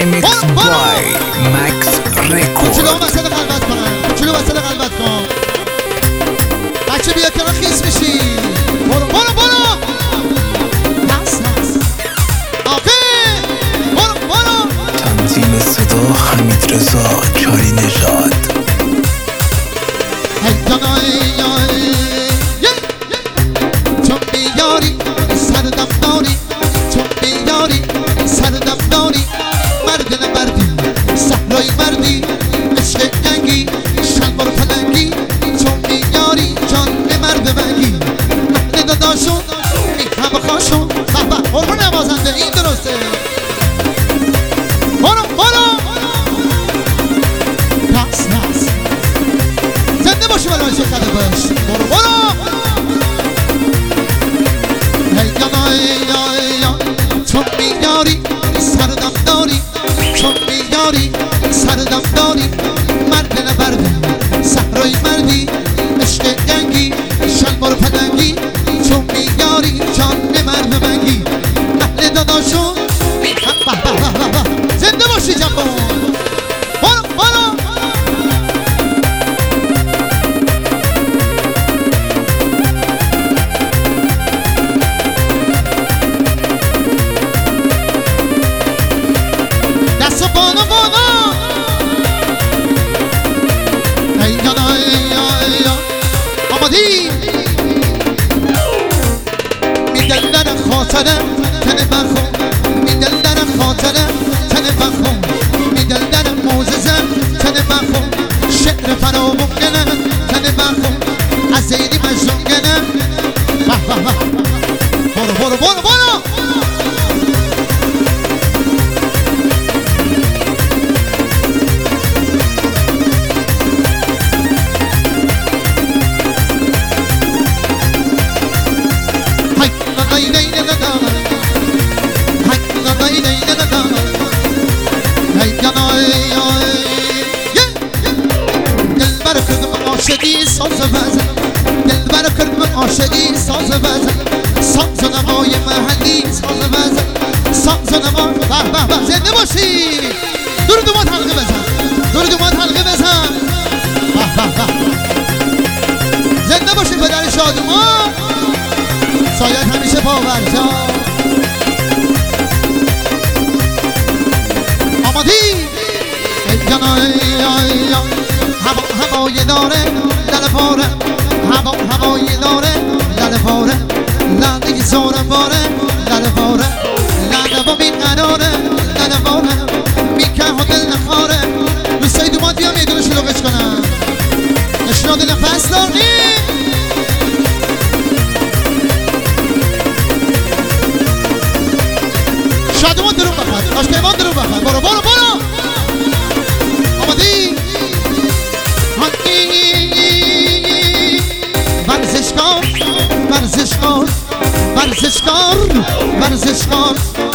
Remix by Max Record. چلو وسط قلبت کنم، چلو وسط قلبت کن. بچه بیا کنار خیس میشی. برو برو برو. نس نس. آفه. برو برو. تنظیم صدا حمید رضا چای نژاد. چون بیاری سردم داری، چون بیاری سردم داری، مرد نمردی صحرای مردی، عشق گنگی شلوار پلنگی، چون بیاری جان مرد منگی، اهل داداشون میهم خواشون. بابا قربون نوازنده این درسته. برو برو نس نس زنده باشی برای من شکل باش. برو برو چون بیاری سردم داری، چون بیاری سردم داری، مرد نبردی صحرای مردی، عشق گنگی شلوار پلنگی، چون بیاری جان مرد منگی، اهل داداشون زنده باشی جوان. برو برو دست بالا بالا. آمادی میدل در خاطره تن بخون، میدل در خاطره تن بخون، میدل در موززه تن بخون، شعر فرامونگنه تن بخون، از زیری مجنونگنه. برو برو برو برو. دلبر کردم عاشقی ساز بزن، دلبر کردم عاشقی ساز بزن، ساز نمای محلی ساز بزن، ساز نمای به به به. زنده باشی. دور دومات حلقه بزن، دور دومات حلقه بزن. به به به. زنده باشی پدر شادمان، سایت همیشه پاورجا. آمادی هوای داره لل پاره، هوای داره لل پاره، لنده زورم باره لل پاره، لنده با بین قراره لل پاره، میکه ها دل نخاره. دوستای دومات بیا میدونه شلوغش کنم. اشناد نفس داری. شادمان درون بخواد، آشتیمان درون بخواد. برو برو برو. آمادی ورزشکار ورزشکار ورزشکار ورزشکار